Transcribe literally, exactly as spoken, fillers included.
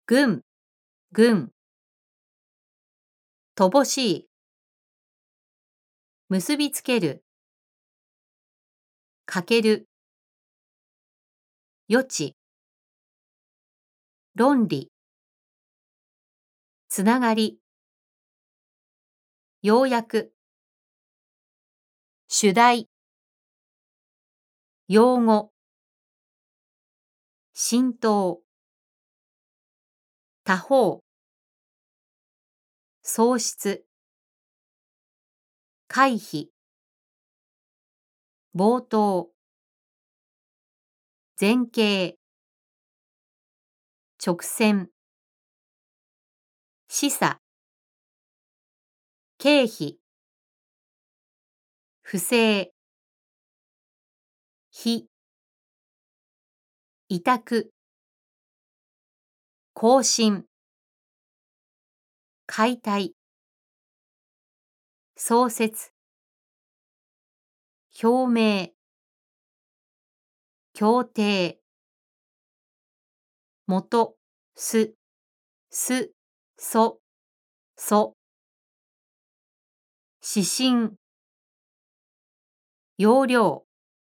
軍、軍。乏しい。結びつける。かける。余地。論理。つながり。ようやく。主題。用語。浸透。他方。喪失。回避。冒頭。前景。直線。示唆。経費。不正。非。委託。更新。解体。創設。表明。協定。元、す、す、そ、そ。指針。要領。